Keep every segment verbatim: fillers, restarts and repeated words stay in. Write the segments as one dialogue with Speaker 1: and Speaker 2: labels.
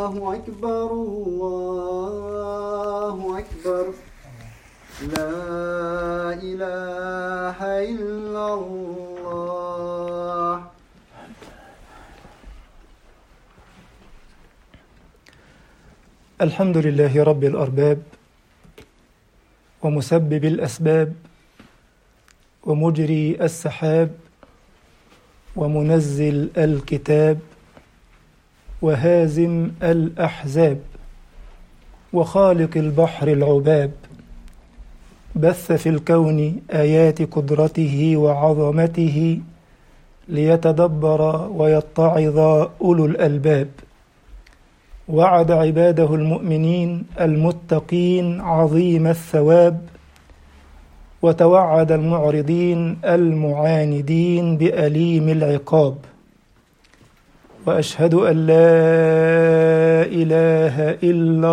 Speaker 1: الله أكبر الله أكبر لا إله إلا الله.
Speaker 2: الحمد لله رب الأرباب ومسبب الأسباب ومجري السحاب ومنزل الكتاب وهازم الأحزاب وخالق البحر العباب، بث في الكون آيات قدرته وعظمته ليتدبر ويتعظ أولو الألباب. وعد عباده المؤمنين المتقين عظيم الثواب، وتوعد المعرضين المعاندين بأليم العقاب. وأشهد أن لا إله إلا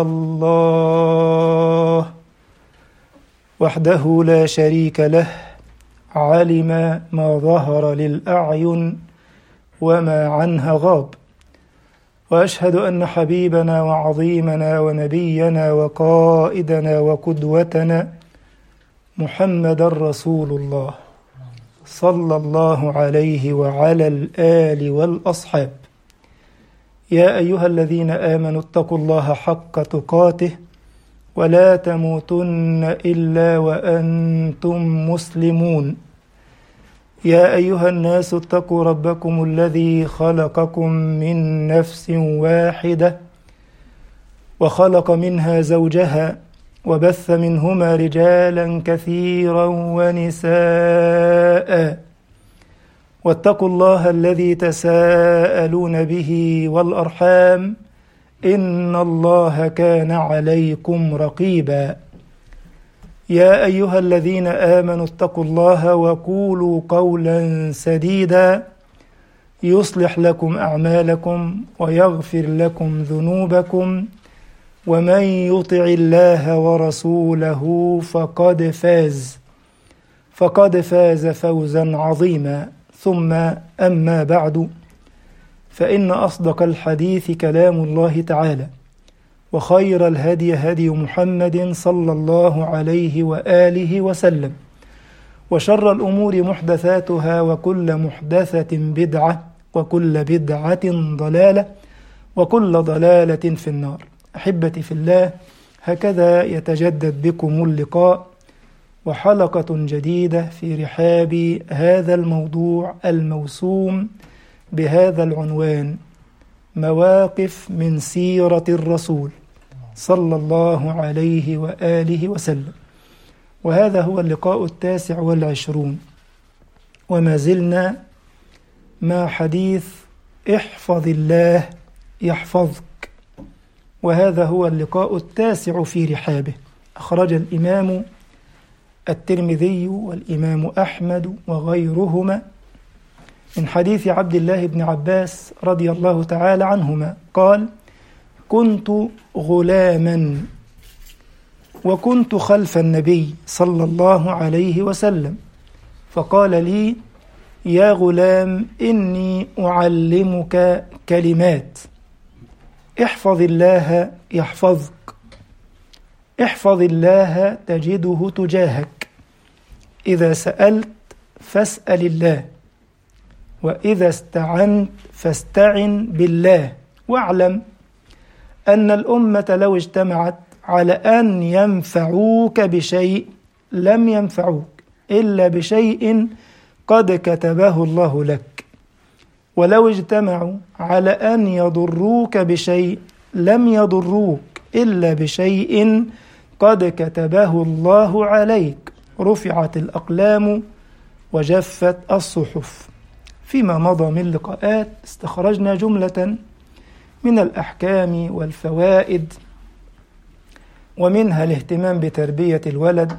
Speaker 2: الله وحده لا شريك له، علم ما ظهر للأعين وما عنها غاب. وأشهد أن حبيبنا وعظيمنا ونبينا وقائدنا وقدوتنا محمد رسول الله صلى الله عليه وعلى الآل والأصحاب. يا أيها الذين آمنوا اتقوا الله حق تقاته ولا تموتن إلا وأنتم مسلمون. يا أيها الناس اتقوا ربكم الذي خلقكم من نفس واحدة وخلق منها زوجها وبث منهما رجالا كثيرا ونساء، واتقوا الله الذي تساءلون به والأرحام إن الله كان عليكم رقيبا. يا أيها الذين آمنوا اتقوا الله وقولوا قولا سديدا يصلح لكم أعمالكم ويغفر لكم ذنوبكم، ومن يطع الله ورسوله فقد فاز فقد فاز فوزا عظيما. ثم أما بعد، فإن أصدق الحديث كلام الله تعالى، وخير الهدي هدي محمد صلى الله عليه وآله وسلم، وشر الأمور محدثاتها، وكل محدثة بدعة، وكل بدعة ضلالة، وكل ضلالة في النار. أحبتي في الله، هكذا يتجدد بكم اللقاء وحلقة جديدة في رحاب هذا الموضوع الموسوم بهذا العنوان: مواقف من سيرة الرسول صلى الله عليه وآله وسلم. وهذا هو اللقاء التاسع والعشرون، وما زلنا مع حديث احفظ الله يحفظك، وهذا هو اللقاء التاسع في رحابه. أخرج الإمام الترمذي والإمام أحمد وغيرهما من حديث عبد الله بن عباس رضي الله تعالى عنهما قال: كنت غلاما وكنت خلف النبي صلى الله عليه وسلم، فقال لي: يا غلام، إني أعلمك كلمات، احفظ الله يحفظك، احفظ الله تجده تجاهك، إذا سألت فاسأل الله، وإذا استعنت فاستعن بالله، واعلم أن الأمة لو اجتمعت على أن ينفعوك بشيء لم ينفعوك إلا بشيء قد كتبه الله لك، ولو اجتمعوا على أن يضروك بشيء لم يضروك إلا بشيء قد كتبه الله عليك. رفعت الأقلام وجفت الصحف. فيما مضى من لقاءات استخرجنا جملة من الأحكام والفوائد، ومنها الاهتمام بتربية الولد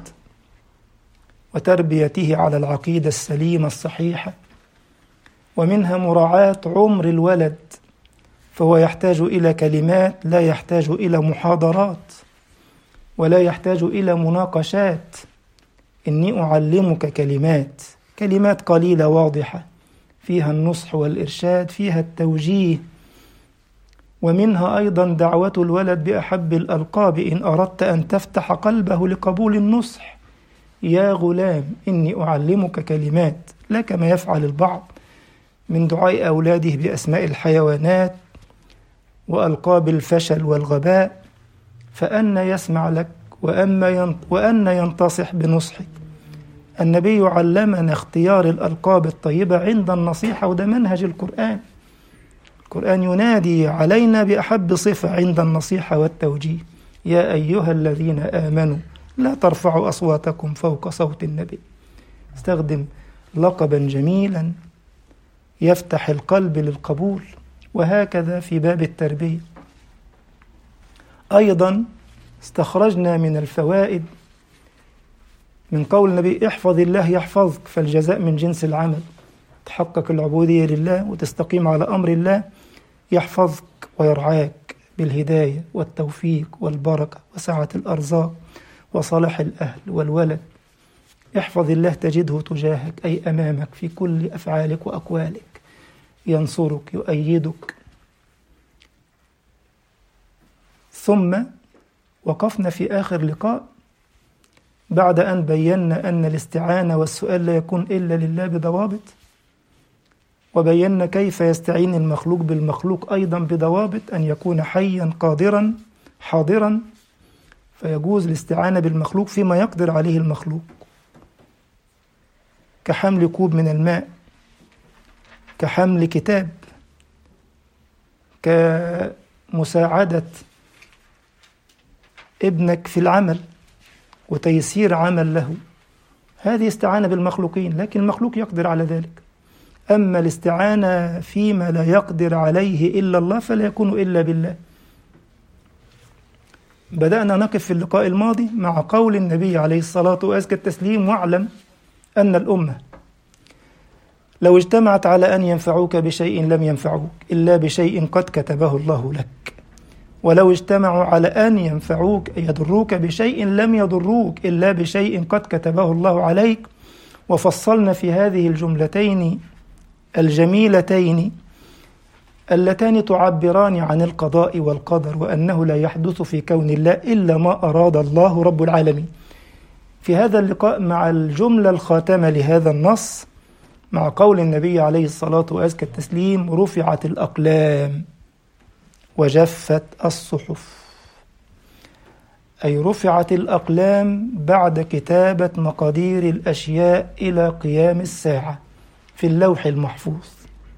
Speaker 2: وتربيته على العقيدة السليمة الصحيحة، ومنها مراعاة عمر الولد، فهو يحتاج إلى كلمات، لا يحتاج إلى محاضرات ولا يحتاج إلى مناقشات. إني أعلمك كلمات، كلمات قليلة واضحة، فيها النصح والإرشاد، فيها التوجيه، ومنها أيضا دعوة الولد بأحب الألقاب إن أردت أن تفتح قلبه لقبول النصح: يا غلام إني أعلمك كلمات، لا كما يفعل البعض من دعاء أولاده بأسماء الحيوانات وألقاب الفشل والغباء، فأن يسمع لك وأن ينتصح بنصحك. النبي علمنا اختيار الألقاب الطيبة عند النصيحة، وده منهج القرآن. القرآن ينادي علينا بأحب صفة عند النصيحة والتوجيه: يا أيها الذين آمنوا لا ترفعوا أصواتكم فوق صوت النبي. استخدم لقبا جميلا يفتح القلب للقبول. وهكذا في باب التربية أيضا استخرجنا من الفوائد من قول النبي: احفظ الله يحفظك، فالجزاء من جنس العمل. تحقق العبودية لله وتستقيم على أمر الله، يحفظك ويرعاك بالهداية والتوفيق والبركة وسعة الأرزاق وصلاح الأهل والولد. احفظ الله تجده تجاهك، أي أمامك في كل أفعالك وأقوالك، ينصرك يؤيدك. ثم وقفنا في آخر لقاء بعد أن بينا أن الاستعانة والسؤال لا يكون إلا لله بضوابط، وبينا كيف يستعين المخلوق بالمخلوق أيضا بضوابط: أن يكون حيا قادرا حاضرا، فيجوز الاستعانة بالمخلوق فيما يقدر عليه المخلوق، كحمل كوب من الماء، كحمل كتاب، كمساعدة ابنك في العمل وتيسير عمل له. هذه استعانة بالمخلوقين، لكن المخلوق يقدر على ذلك. أما الاستعانة فيما لا يقدر عليه إلا الله فلا يكون إلا بالله. بدأنا نقف في اللقاء الماضي مع قول النبي عليه الصلاة وأزكى التسليم: واعلم أن الأمة لو اجتمعت على أن ينفعوك بشيء لم ينفعوك إلا بشيء قد كتبه الله لك، ولو اجتمعوا على أن ينفعوك يضروك بشيء لم يضروك إلا بشيء قد كتبه الله عليك. وفصلنا في هذه الجملتين الجميلتين اللتان تعبران عن القضاء والقدر، وأنه لا يحدث في كون الله إلا ما أراد الله رب العالمين. في هذا اللقاء مع الجملة الخاتمة لهذا النص، مع قول النبي عليه الصلاة وأزكى التسليم: رفعت الأقلام وجفت الصحف. أي رفعت الأقلام بعد كتابة مقادير الأشياء إلى قيام الساعة في اللوح المحفوظ.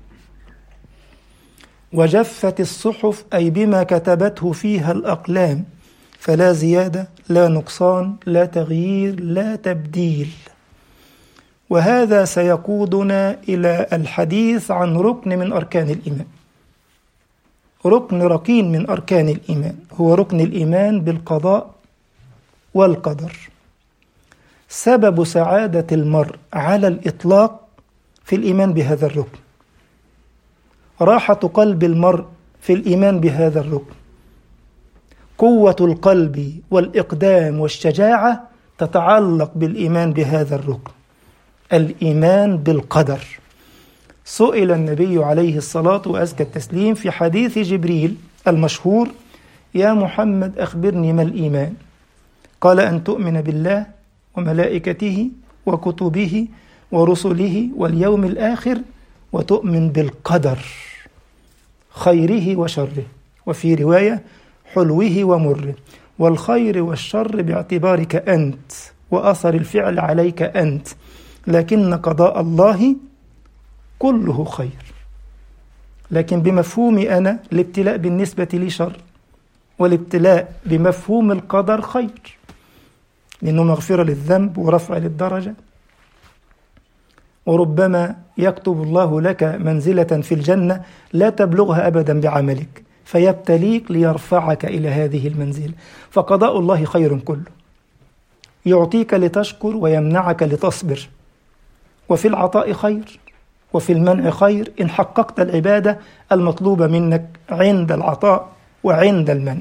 Speaker 2: وجفت الصحف أي بما كتبته فيها الأقلام، فلا زيادة لا نقصان لا تغيير لا تبديل. وهذا سيقودنا إلى الحديث عن ركن من أركان الإيمان، ركن ركين من أركان الإيمان، هو ركن الإيمان بالقضاء والقدر. سبب سعادة المرء على الإطلاق في الإيمان بهذا الركن، راحة قلب المرء في الإيمان بهذا الركن، قوة القلب والإقدام والشجاعة تتعلق بالإيمان بهذا الركن، الإيمان بالقدر. سئل النبي عليه الصلاة وأزكى التسليم في حديث جبريل المشهور: يا محمد أخبرني ما الإيمان؟ قال: أن تؤمن بالله وملائكته وكتبه ورسله واليوم الآخر، وتؤمن بالقدر خيره وشره، وفي رواية حلوه ومره، والخير والشر باعتبارك أنت وأثر الفعل عليك أنت، لكن قضاء الله كله خير. لكن بمفهومي أنا الابتلاء بالنسبة لي شر، والابتلاء بمفهوم القدر خير، لأنه مغفرة للذنب ورفع للدرجة. وربما يكتب الله لك منزلة في الجنة لا تبلغها أبدا بعملك، فيبتليك ليرفعك إلى هذه المنزلة. فقضاء الله خير كله، يعطيك لتشكر ويمنعك لتصبر. وفي العطاء خير وفي المنع خير إن حققت العبادة المطلوبة منك عند العطاء وعند المنع.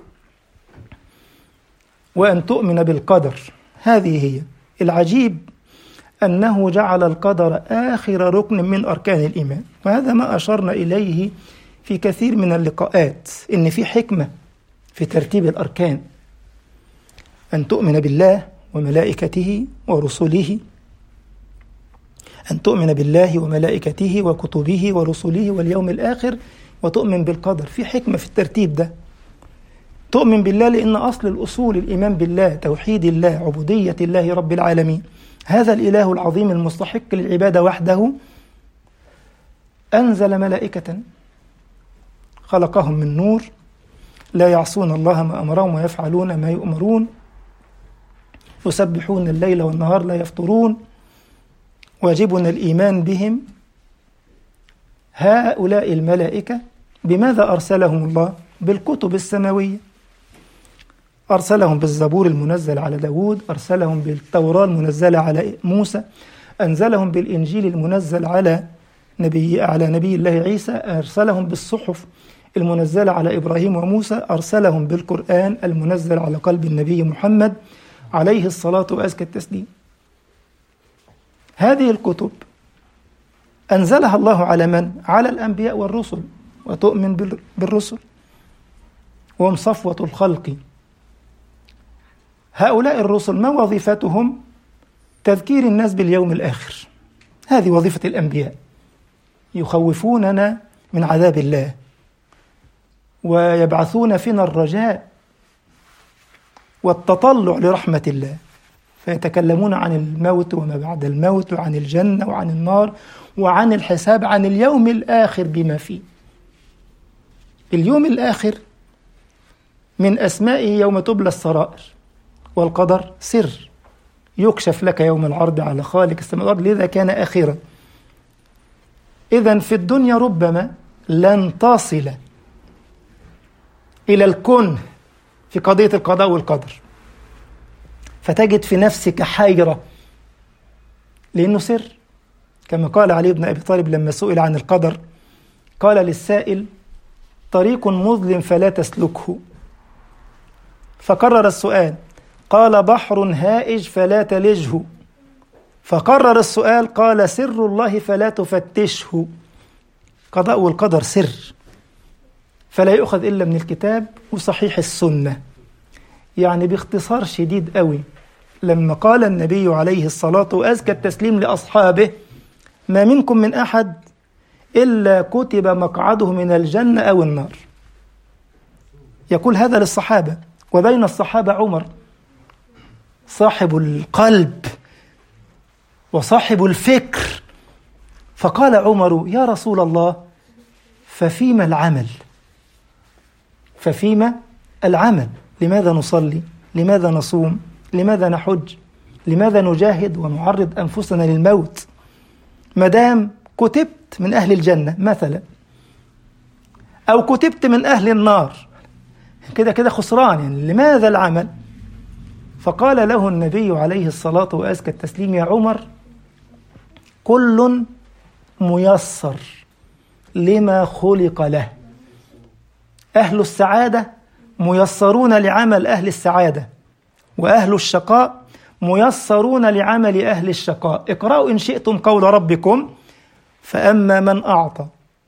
Speaker 2: وأن تؤمن بالقدر، هذه هي العجيب، أنه جعل القدر آخر ركن من أركان الإيمان. وهذا ما أشرنا إليه في كثير من اللقاءات إن في حكمة في ترتيب الأركان، أن تؤمن بالله وملائكته ورسله، أن تؤمن بالله وملائكته وكتبه ورسله واليوم الآخر، وتؤمن بالقدر. في حكمة في الترتيب ده. تؤمن بالله لأن أصل الأصول الإيمان بالله، توحيد الله، عبودية الله رب العالمين. هذا الإله العظيم المستحق للعبادة وحده أنزل ملائكة خلقهم من نور لا يعصون الله ما أمرهم ويفعلون ما يؤمرون، يسبحون الليل والنهار لا يفطرون، واجبنا الإيمان بهم. هؤلاء الملائكة بماذا أرسلهم الله؟ بالكتب السماوية. أرسلهم بالزبور المنزل على داود، أرسلهم بالتوراة المنزلة على موسى، أنزلهم بالإنجيل المنزل على نبي على نبي الله عيسى، أرسلهم بالصحف المنزلة على إبراهيم وموسى، أرسلهم بالقرآن المنزل على قلب النبي محمد عليه الصلاة وأزكى التسليم. هذه الكتب أنزلها الله على من؟ على الأنبياء والرسل. وتؤمن بالرسل وهم صفوة الخلق. هؤلاء الرسل ما وظيفتهم؟ تذكير الناس باليوم الآخر. هذه وظيفة الأنبياء، يخوفوننا من عذاب الله ويبعثون فينا الرجاء والتطلع لرحمة الله، فيتكلمون عن الموت وما بعد الموت، وعن الجنة وعن النار وعن الحساب، عن اليوم الآخر بما فيه. اليوم الآخر من أسمائه يوم تبلى السرائر، والقدر سر يكشف لك يوم العرض على خالق السماء والأرض، لذا كان آخرا. إذن في الدنيا ربما لن تصل إلى الكون في قضية القضاء والقدر، فتجد في نفسك حيرة لأنه سر. كما قال علي بن أبي طالب لما سئل عن القدر، قال للسائل: طريق مظلم فلا تسلكه. فكرر السؤال، قال: بحر هائج فلا تلجه. فكرر السؤال، قال: سر الله فلا تفتشه. قضاء والقدر سر، فلا يؤخذ إلا من الكتاب وصحيح السنة. يعني باختصار شديد قوي، لما قال النبي عليه الصلاة وأزكى التسليم لأصحابه: ما منكم من أحد إلا كتب مقعده من الجنة أو النار. يقول هذا للصحابة، وبين الصحابة عمر صاحب القلب وصاحب الفكر. فقال عمر: يا رسول الله، ففيما العمل؟ ففيما العمل؟ لماذا نصلي؟ لماذا نصوم؟ لماذا نحج؟ لماذا نجاهد ونعرض أنفسنا للموت مدام كتبت من أهل الجنة مثلا، أو كتبت من أهل النار؟ كده كده خسران، يعني لماذا العمل؟ فقال له النبي عليه الصلاة وأزكى التسليم: يا عمر، كل ميسر لما خلق له. أهل السعادة ميسرون لعمل أهل السعادة، وأهل الشقاء ميسرون لعمل أهل الشقاء. اقرأوا إن شئتم قول ربكم: فأما من أعطى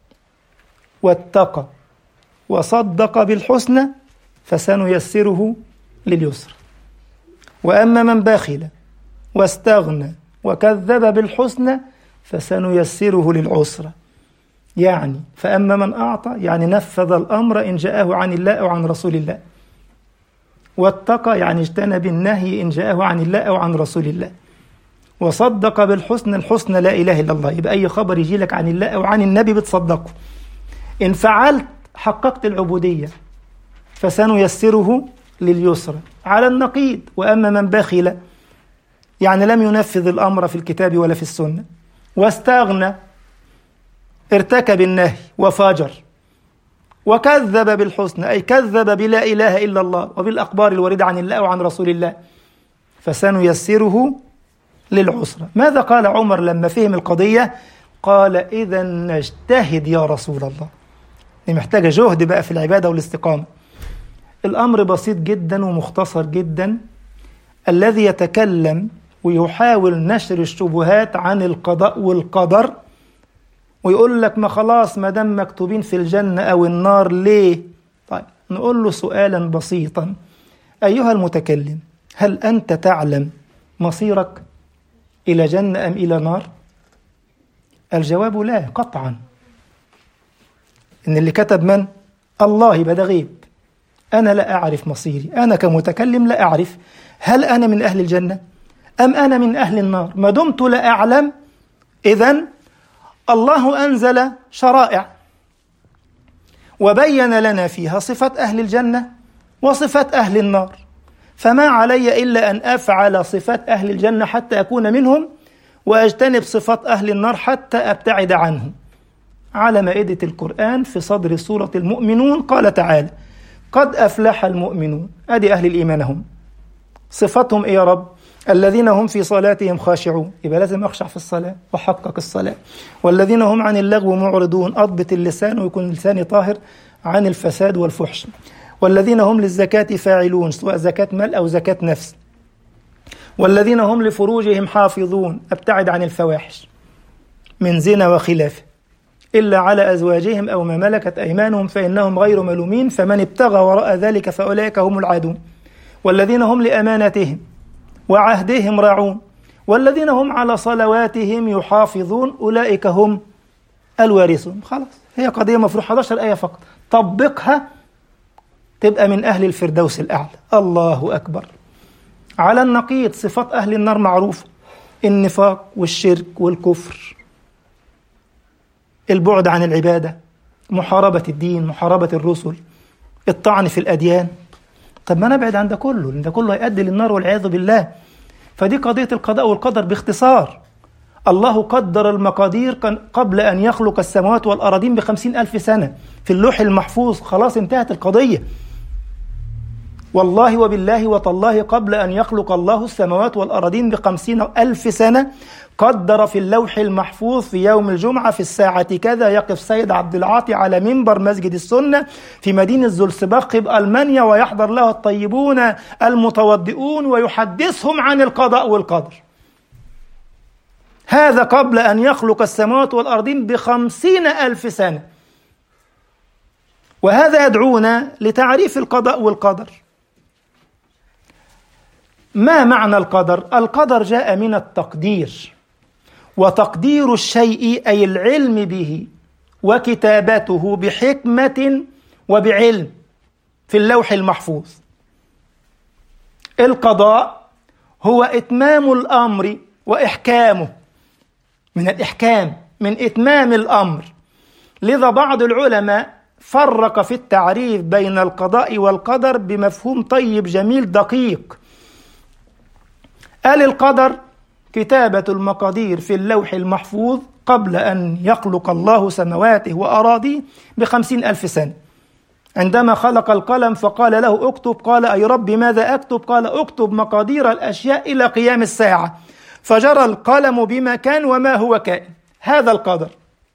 Speaker 2: واتقى وصدق بالحسنى فسنيسره لليسر، وأما من بخل واستغنى وكذب بالحسنى فسنيسره للعسرى. يعني فأما من أعطى يعني نفذ الأمر إن جاءه عن الله أو عن رسول الله، واتقى يعني اجتنب النهي إن جاءه عن الله أو عن رسول الله، وصدق بالحسنى، الحسنى لا إله إلا الله. يبقى أي خبر يجي لك عن الله أو عن النبي بتصدقه. إن فعلت حققت العبودية، فسنيسره لليسرى. على النقيض: وأما من بخل يعني لم ينفذ الأمر في الكتاب ولا في السنة، واستغنى ارتكب النهي وفاجر، وكذب بالحسنى أي كذب بلا إله إلا الله وبالأخبار الواردة عن الله وعن رسول الله، فسنيسره للعسرى. ماذا قال عمر لما فهم القضية؟ قال: إذا نجتهد يا رسول الله. دي محتاجة جهد بقى في العبادة والاستقامة. الأمر بسيط جدا ومختصر جدا. الذي يتكلم ويحاول نشر الشبهات عن القضاء والقدر ويقول لك ما خلاص ما دام مكتوبين في الجنة أو النار ليه؟ طيب نقول له سؤالا بسيطا: أيها المتكلم، هل أنت تعلم مصيرك إلى جنة أم إلى نار؟ الجواب لا قطعا. إن اللي كتب من؟ الله، يبقى ده غيب. أنا لا أعرف مصيري، أنا كمتكلم لا أعرف هل أنا من أهل الجنة أم أنا من أهل النار. ما دمت لا أعلم، إذن الله أنزل شرائع وبين لنا فيها صفة أهل الجنة وصفة أهل النار، فما علي إلا أن أفعل صفات أهل الجنة حتى أكون منهم، وأجتنب صفات أهل النار حتى أبتعد عنهم. على مائدة القرآن في صدر سورة المؤمنون قال تعالى: قد أفلح المؤمنون. أدي أهل الإيمان هم. صفتهم إيه يا رب؟ الذين هم في صلاتهم خاشعون. يبقى لازم أخشع في الصلاة وحقق الصلاة. والذين هم عن اللغو معرضون، أضبط اللسان ويكون لساني طاهر عن الفساد والفحش. والذين هم للزكاة فاعلون، سواء زكاة مال أو زكاة نفس. والذين هم لفروجهم حافظون، أبتعد عن الفواحش من زنا وخلافه، إلا على أزواجهم أو ما ملكت أيمانهم فإنهم غير ملومين، فمن ابتغى وراء ذلك فأولئك هم العادون. والذين هم لأمانتهم وعهدهم راعون. والذين هم على صلواتهم يحافظون، أولئك هم الوارثون. خلاص، هي قضية مفروض إحدى عشرة آية فقط، طبقها تبقى من أهل الفردوس الأعلى. الله أكبر. على النقيض صفات أهل النار معروفة: النفاق والشرك والكفر، البعد عن العبادة، محاربة الدين، محاربة الرسل، الطعن في الأديان. طب ما نبعد عن ده كله، لأن ده كله هيؤدي للنار والعياذ بالله. فدي قضية القضاء والقدر باختصار. الله قدر المقادير قبل أن يخلق السماوات والأراضين بخمسين ألف سنة في اللوح المحفوظ. خلاص انتهت القضية. والله وبالله وتالله قبل أن يخلق الله السماوات والأراضين بخمسين ألف سنة قدر في اللوح المحفوظ في يوم الجمعة في الساعة كذا يقف سيد عبد العاطي على منبر مسجد السنة في مدينة زولسباخ بألمانيا، ويحضر له الطيبون المتوضئون ويحدثهم عن القضاء والقدر. هذا قبل أن يخلق السماوات والأرضين بخمسين ألف سنة. وهذا يدعونا لتعريف القضاء والقدر. ما معنى القدر؟ القدر جاء من التقدير، وتقدير الشيء أي العلم به وكتابته بحكمة وبعلم في اللوح المحفوظ. القضاء هو إتمام الأمر وإحكامه، من الإحكام، من إتمام الأمر. لذا بعض العلماء فرق في التعريف بين القضاء والقدر بمفهوم طيب جميل دقيق. قال القدر كتابة المقادير في اللوح المحفوظ قبل أن يخلق الله سمواته وأراضيه بخمسين ألف سنة. عندما خلق القلم فقال له اكتب، قال أي رب ماذا أكتب؟ قال اكتب مقادير الأشياء إلى قيام الساعة، فجرى القلم بما كان وما هو كائن. هذا القدر.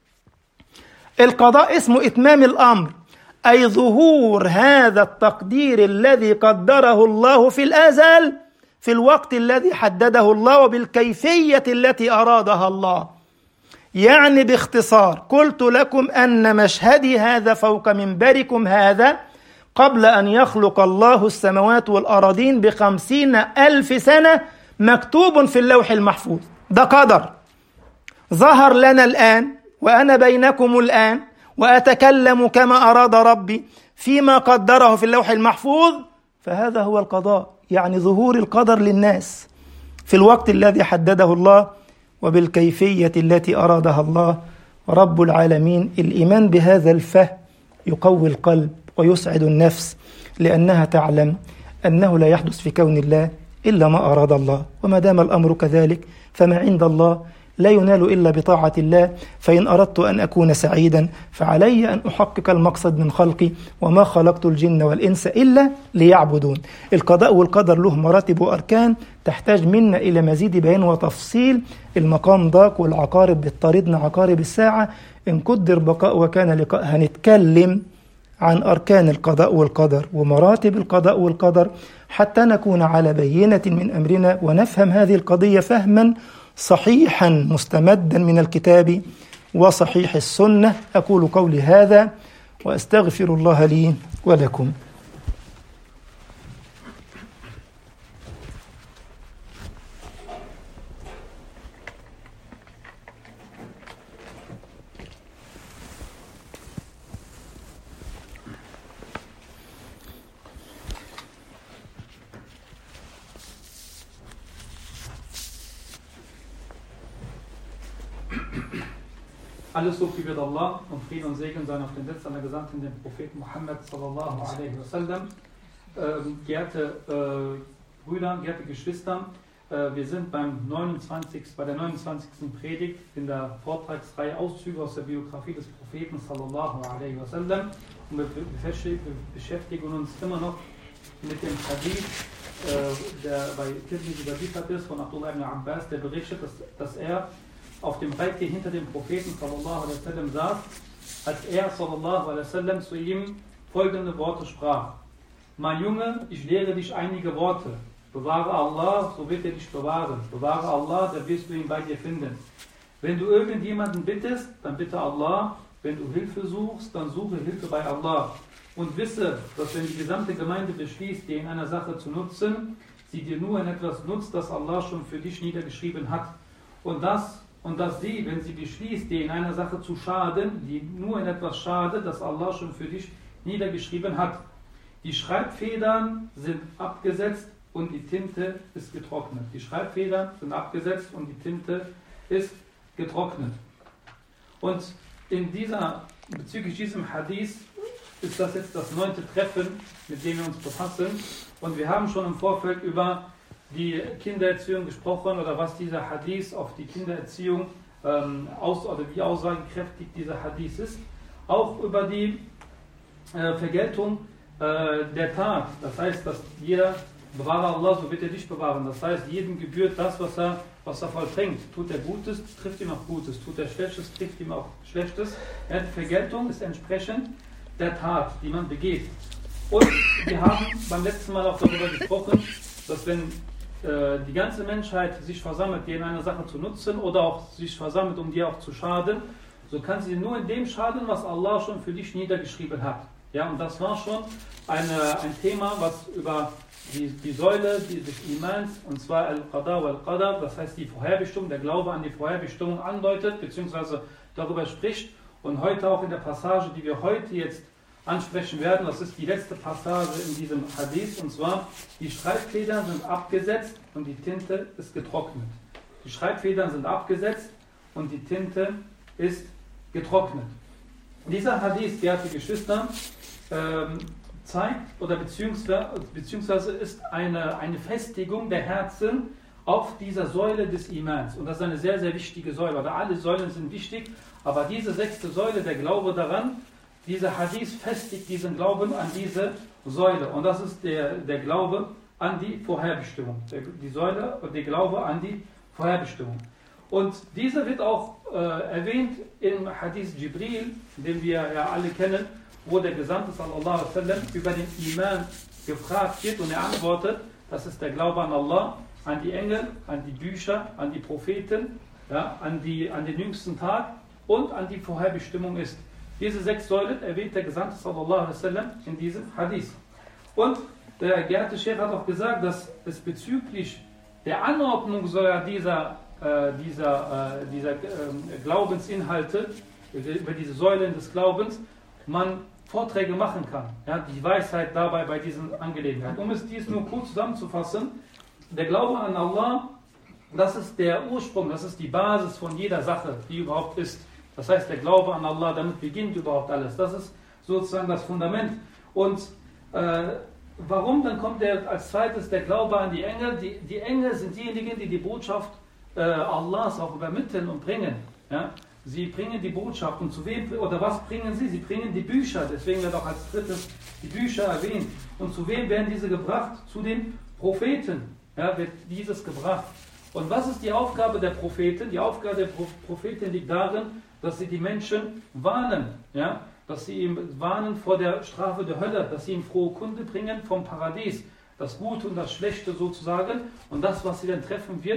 Speaker 2: القضاء اسمه إتمام الأمر، أي ظهور هذا التقدير الذي قدره الله في الأزل في الوقت الذي حدده الله وبالكيفية التي أرادها الله. يعني باختصار قلت لكم أن مشهدي هذا فوق منبركم هذا قبل أن يخلق الله السماوات والأراضين بخمسين ألف سنة مكتوب في اللوح المحفوظ. ده قدر ظهر لنا الآن، وأنا بينكم الآن وأتكلم كما أراد ربي فيما قدره في اللوح المحفوظ. فهذا هو القضاء، يعني ظهور القدر للناس في الوقت الذي حدده الله وبالكيفية التي أرادها الله رب العالمين. الإيمان بهذا الفهم يقوي القلب ويسعد النفس، لأنها تعلم أنه لا يحدث في كون الله إلا ما أراد الله، وما دام الأمر كذلك فما عند الله لا ينال إلا بطاعة الله. فإن أردت أن أكون سعيدا فعلي أن أحقق المقصد من خلقي، وما خلقت الجن والإنس إلا ليعبدون. القضاء والقدر له مراتب وأركان تحتاج منا إلى مزيد بيان وتفصيل. المقام ضاق والعقارب بتطاردنا عقارب الساعة، إن قدر بقاء وكان لقاء هنتكلم عن أركان القضاء والقدر ومراتب القضاء والقدر حتى نكون على بينة من أمرنا ونفهم هذه القضية فهما صحيحا مستمدا من الكتاب وصحيح السنة. أقول قولي هذا وأستغفر الله لي ولكم.
Speaker 3: Alles Lob gebührt Allah und Frieden und Segen seien auf den Letzten seiner Gesandten, den Propheten Muhammad sallallahu alaihi wasallam. Ähm, geehrte äh, Brüder, geehrte Geschwister, äh, wir sind beim neunundzwanzigsten, bei der neunundzwanzigsten Predigt in der Vortragsreihe Auszüge aus der Biografie des Propheten sallallahu alaihi wasallam und wir, wir beschäftigen uns immer noch mit dem Hadith, äh, der bei Tirmidhi überliefert ist von Abdullah ibn Abbas, der berichtet, dass, dass er auf dem Reittier hinter dem Propheten sallallahu alaihi wasallam saß, als er sallallahu alaihi wasallam zu ihm folgende Worte sprach: Mein Junge, ich lehre dich einige Worte. Bewahre Allah, so wird er dich bewahren. Bewahre Allah, dann wirst du ihn bei dir finden. Wenn du irgendjemanden bittest, dann bitte Allah. Wenn du Hilfe suchst, dann suche Hilfe bei Allah. Und wisse, dass wenn die gesamte Gemeinde beschließt, dir in einer Sache zu nutzen, sie dir nur in etwas nutzt, das Allah schon für dich niedergeschrieben hat. Und das Und dass sie, wenn sie beschließt, dir in einer Sache zu schaden, die nur in etwas schadet, das Allah schon für dich niedergeschrieben hat. Die Schreibfedern sind abgesetzt und die Tinte ist getrocknet. Die Schreibfedern sind abgesetzt und die Tinte ist getrocknet. Und in dieser, bezüglich diesem Hadith ist das jetzt das neunte Treffen, mit dem wir uns befassen. Und wir haben schon im Vorfeld über die Kindererziehung gesprochen oder was dieser Hadith auf die Kindererziehung ähm, aus, oder wie aussagekräftig dieser Hadith ist. Auch über die äh, Vergeltung äh, der Tat. Das heißt, dass jeder, bewahre Allah, so wird er dich bewahren. Das heißt, jedem gebührt das, was er, was er vollbringt. Tut er Gutes, trifft ihm auch Gutes. Tut er Schlechtes, trifft ihm auch Schlechtes. Ja, die Vergeltung ist entsprechend der Tat, die man begeht. Und wir haben beim letzten Mal auch darüber gesprochen, dass wenn die ganze Menschheit sich versammelt, dir in einer Sache zu nutzen oder auch sich versammelt, um dir auch zu schaden, so kann sie nur in dem schaden, was Allah schon für dich niedergeschrieben hat. Ja, und das war schon eine, ein Thema, was über die, die Säule die, des Imans, und zwar Al-Qada wal-Qadar, das heißt die Vorherbestimmung, der Glaube an die Vorherbestimmung andeutet, beziehungsweise darüber spricht. Und heute auch in der Passage, die wir heute jetzt ansprechen werden, das ist die letzte Passage in diesem Hadith, und zwar: Die Schreibfedern sind abgesetzt und die Tinte ist getrocknet. Die Schreibfedern sind abgesetzt und die Tinte ist getrocknet. Dieser Hadith, geehrte Geschwister, ähm, zeigt oder beziehungsweise, beziehungsweise ist eine, eine Festigung der Herzen auf dieser Säule des Imans. Und das ist eine sehr, sehr wichtige Säule, oder alle Säulen sind wichtig, aber diese sechste Säule, der Glaube daran, dieser Hadith festigt diesen Glauben an diese Säule. Und das ist der, der Glaube an die Vorherbestimmung. Der, die Säule und der Glaube an die Vorherbestimmung. Und diese wird auch äh, erwähnt im Hadith Jibril, den wir ja alle kennen, wo der Gesandte sallallahu alaihi wasallam über den Iman gefragt wird und er antwortet: Das ist der Glaube an Allah, an die Engel, an die Bücher, an die Propheten, ja, an, die, an den jüngsten Tag und an die Vorherbestimmung ist. Diese sechs Säulen erwähnt der Gesandte sallallahu alaihi wasallam in diesem Hadith. Und der geehrte Sheikh hat auch gesagt, dass es bezüglich der Anordnung sogar dieser, äh, dieser, äh, dieser äh, Glaubensinhalte, über diese Säulen des Glaubens, man Vorträge machen kann. Ja, die Weisheit dabei bei diesen Angelegenheiten. Um es dies nur kurz zusammenzufassen: Der Glaube an Allah, das ist der Ursprung, das ist die Basis von jeder Sache, die überhaupt ist. Das heißt, der Glaube an Allah, damit beginnt überhaupt alles. Das ist sozusagen das Fundament. Und äh, warum? Dann kommt der, als zweites der Glaube an die Engel. Die, die Engel sind diejenigen, die die Botschaft äh, Allahs auch übermitteln und bringen. Ja? Sie bringen die Botschaft. Und zu wem, oder was bringen sie? Sie bringen die Bücher. Deswegen wird auch als drittes die Bücher erwähnt. Und zu wem werden diese gebracht? Zu den Propheten, ja, wird dieses gebracht. Und was ist die Aufgabe der Propheten? Die Aufgabe der Propheten liegt darin, dass sie die Menschen warnen, ja? Dass sie ihm warnen vor der Strafe der Hölle, dass sie ihm frohe Kunde bringen vom Paradies, das Gute und das Schlechte sozusagen, und das, was sie dann treffen wird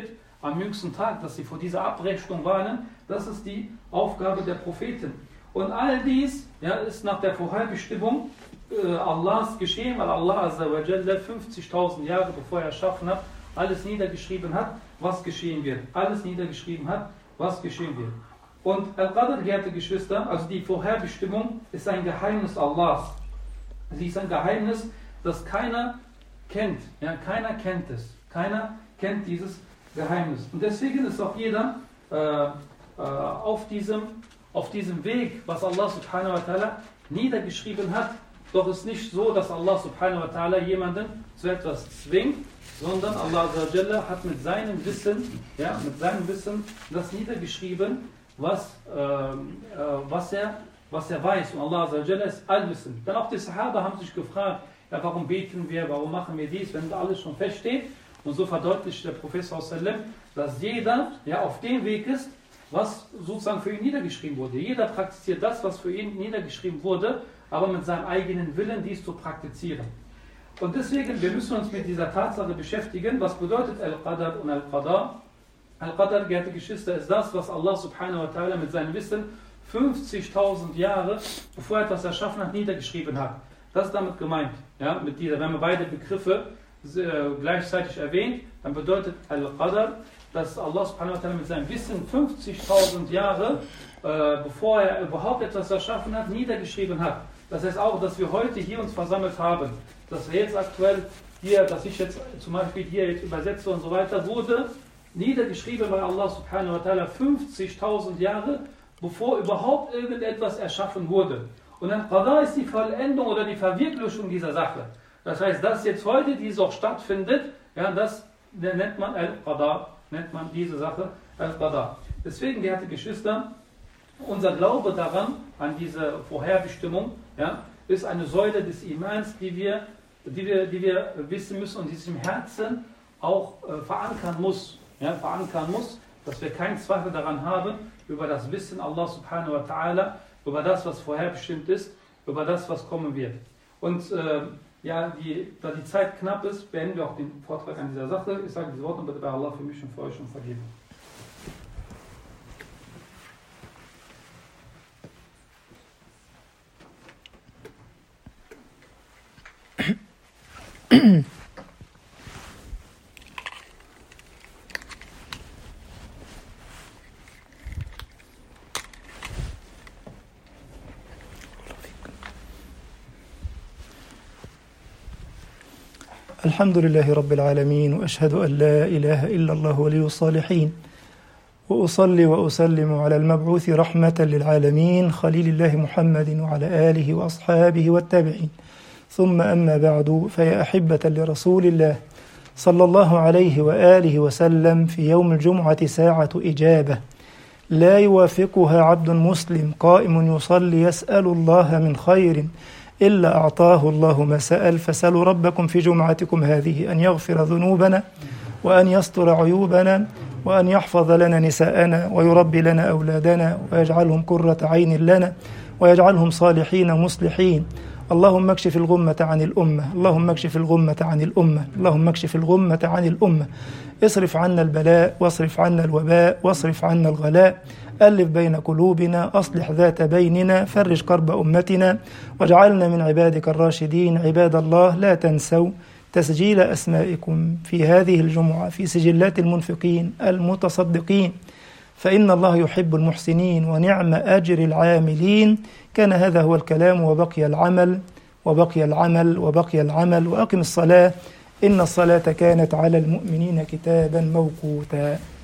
Speaker 3: am jüngsten Tag, dass sie vor dieser Abrechnung warnen, das ist die Aufgabe der Propheten. Und all dies ja, ist nach der Vorherbestimmung äh, Allahs geschehen, weil Allah Azza wa Jalla fünfzigtausend Jahre bevor er erschaffen hat, alles niedergeschrieben hat, was geschehen wird. Alles niedergeschrieben hat, was geschehen wird. Und Al-Qadr, geehrte Geschwister, also die Vorherbestimmung ist ein Geheimnis Allahs. Sie ist ein Geheimnis, das keiner kennt. Ja, keiner kennt es. Keiner kennt dieses Geheimnis. Und deswegen ist auch jeder äh, äh, auf, diesem, auf diesem Weg, was Allah subhanahu wa ta'ala niedergeschrieben hat. Doch es ist nicht so, dass Allah subhanahu wa ta'ala jemanden zu etwas zwingt, sondern Allah azza wa jalla hat mit seinem Wissen, ja, mit seinem Wissen das niedergeschrieben, was, äh, äh, was, er, was er weiß. Und Allah azza wa jalla ist allwissend. Dann auch die Sahaba haben sich gefragt, ja, warum beten wir, warum machen wir dies, wenn alles schon feststeht. Und so verdeutlicht der Prophet sallallahu alaihi wasallam, dass jeder ja, auf dem Weg ist, was sozusagen für ihn niedergeschrieben wurde. Jeder praktiziert das, was für ihn niedergeschrieben wurde, aber mit seinem eigenen Willen dies zu praktizieren. Und deswegen, wir müssen uns mit dieser Tatsache beschäftigen, was bedeutet Al-Qadr und Al-Qadar. Al-Qadr, geehrte Geschwister, ist das, was Allah subhanahu wa ta'ala mit seinem Wissen fünfzigtausend Jahre, bevor er etwas erschaffen hat, niedergeschrieben hat. Das ist damit gemeint. Ja, mit dieser, wenn man beide Begriffe äh, gleichzeitig erwähnt, dann bedeutet Al-Qadr, dass Allah subhanahu wa ta'ala mit seinem Wissen fünfzigtausend Jahre, äh, bevor er überhaupt etwas erschaffen hat, niedergeschrieben hat. Das heißt auch, dass wir heute hier uns versammelt haben, dass wir jetzt aktuell hier, dass ich jetzt zum Beispiel hier jetzt übersetze und so weiter, wurde niedergeschrieben bei Allah subhanahu wa ta'ala fünfzigtausend Jahre, bevor überhaupt irgendetwas erschaffen wurde. Und dann Qadar ist die Vollendung oder die Verwirklichung dieser Sache. Das heißt, dass jetzt heute dies auch stattfindet, ja, das nennt man Al-Qadar, nennt man diese Sache Al-Qadar. Deswegen, geehrte Geschwister, unser Glaube daran, an diese Vorherbestimmung, ja, ist eine Säule des Imans, die wir, die wir, die wir wissen müssen und die sich im Herzen auch äh, verankern muss, ja, verankern muss, dass wir keinen Zweifel daran haben, über das Wissen Allah subhanahu wa ta'ala, über das, was vorherbestimmt ist, über das, was kommen wird. Und äh, ja, die, da die Zeit knapp ist, beenden wir auch den Vortrag an dieser Sache. Ich sage diese Worte und bitte bei Allah für mich und für euch um Vergebung.
Speaker 2: الحمد لله رب العالمين وأشهد أن لا إله إلا الله ولي الصالحين وأصلي وأسلم على المبعوث رحمة للعالمين خليل الله محمد وعلى آله وأصحابه والتابعين ثم أما بعد فيا أحبة لرسول الله صلى الله عليه وآله وسلم في يوم الجمعة ساعة إجابة لا يوافقها عبد مسلم قائم يصلي يسأل الله من خير إلا أعطاه الله ما سأل فسألوا ربكم في جمعتكم هذه أن يغفر ذنوبنا وأن يستر عيوبنا وأن يحفظ لنا نساءنا ويربي لنا أولادنا ويجعلهم قرة عين لنا ويجعلهم صالحين مصلحين. اللهم اكشف الغمة عن الأمة، اللهم اكشف الغمة عن الأمة، اللهم اكشف الغمة عن الأمة. اصرف عنا البلاء واصرف عنا الوباء واصرف عنا الغلاء. ألف بين قلوبنا، أصلح ذات بيننا، فرج كرب أمتنا واجعلنا من عبادك الراشدين. عباد الله، لا تنسوا تسجيل أسمائكم في هذه الجمعة في سجلات المنفقين المتصدقين، فإن الله يحب المحسنين ونعم أجر العاملين. كان هذا هو الكلام وبقي العمل وبقي العمل وبقي العمل. وأقم الصلاة إن الصلاة كانت على المؤمنين كتابا موقوتا.